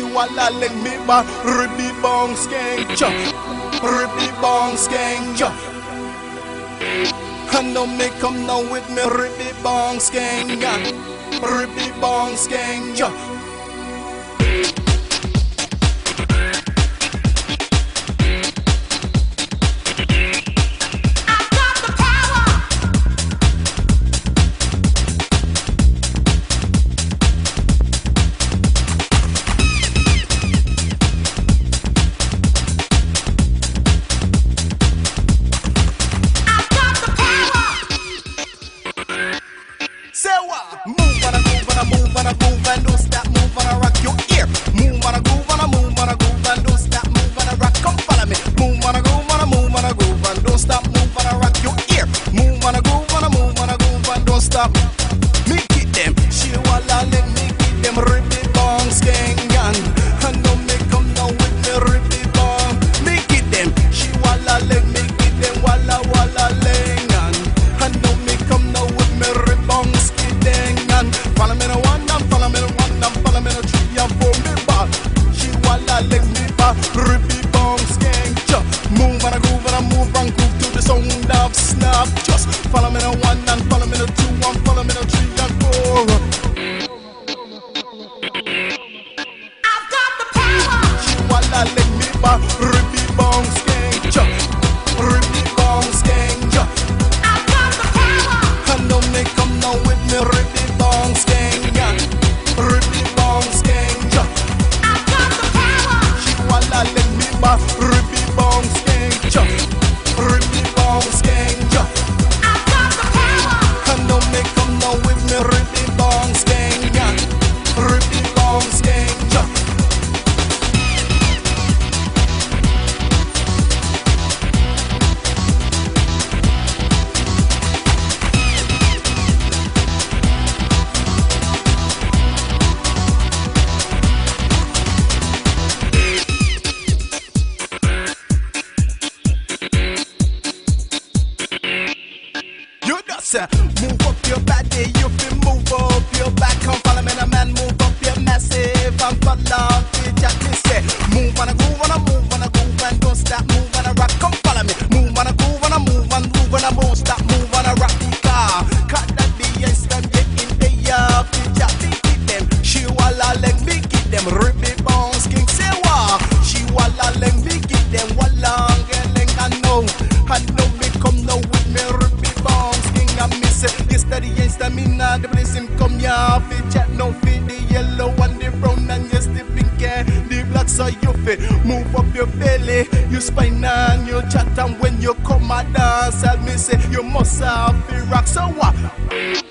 walla leg me ba ribby bong skank chop, ribby bong skank chop. And don't make come now with me ribby bong skank, ribby bong skank chop. Move and don't stop, move and rock your ear. Move and groove and don't stop, move and rock. Come follow me. Move and groove and don't stop, move and rock your ear. Move and groove and don't stop. Me get them, she walla let me get them ribby bong skangan. And don't make come now with me ribby bong. Me get them, she walla let me get them walla lengan. And don't make come now with me ribby bong skangan. Follow me no one, follow me no one, follow me no three and four me back. She walla let me back ribby bong skank. Move and groove to the sound of snap. Just follow me no one and follow me no two and follow me no three and four. I've got the power. She walla let me back ribby bong skank. Ribby bong skank. I've got the power. And don't make come now with me ribby bong skank. Ribby bong skank. I've got the power. She walla let me back ribby bong skank. Ribby bong skank. I've got the power. And don't make come now with me ribby bong skank. Ribby bong skank. Move up your body, you feel move up your back. Come follow me, the man, move up your massive. I'm follow the jack, me say. Move and groove and don't stop, move and rock. Come follow me, move and groove and won't stop, move and rock the car. Cut that the instant, get in the yard, the jack, me get them. She walla let me get them, ribby bones, king say wa. She walla let me get them, walla ngeleng I know me come now with me ribby bones. Yesterday ain't stamina, the place him come ya. Fit chat no fit the yellow and the brown and yes the pink and the black so you fit. Move up your belly, you spine and you chat and when you come a dance, I'll me say you must have the rock so what?